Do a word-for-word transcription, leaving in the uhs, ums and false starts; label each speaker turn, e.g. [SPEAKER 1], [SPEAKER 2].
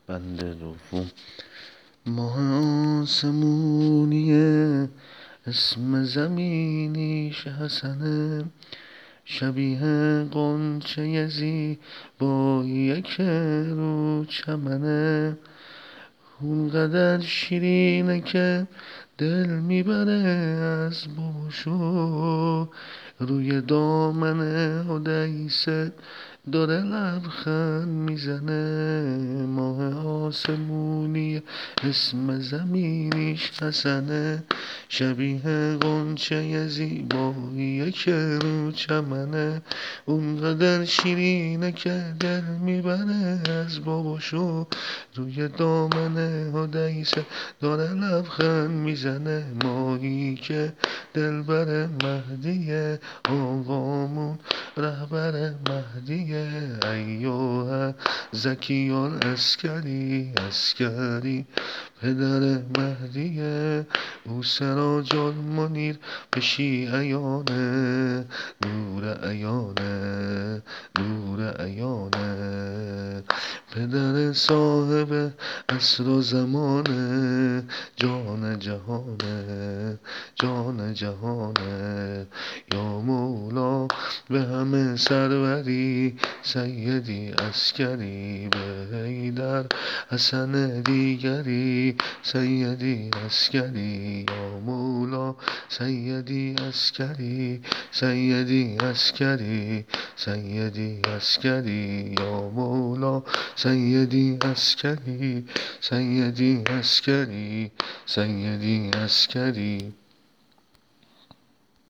[SPEAKER 1] بنده دوم. ماه آسمونیه اسم زمینیش حسنه، شبیه قنچه زیبایی که رو چمنه، اونقدر شیرینه که دل میبره از بوشو، روی دامن حدیثه داره لبخند میزنه. ماه آسمونی اسم زمینیش حسنه، شبیه قنچه زیبایی که رو چمنه، اونقدر شیرینه که دل میبره از باباشو، روی دامن حدیثه داره لبخند میزنه. ماهی که دلبر مهدیه، آقامون رهبر مهدیه، ایوه زکی العسکری عسکری پدر مهدیه، او سراج المنیر به شیعیانه، نور عیانه نور عیانه، پدر صاحب عصر و زمانه، جان جهانه جان جهانه. یا مولا به همه سروری، سیدی عسکری به حیدر حسن دیگری، سیدی عسکری. یا مولا سیدی عسکری سیدی عسکری سیدی عسکری. یا مولا سیدی عسکری سیدی عسکری سیدی عسکری.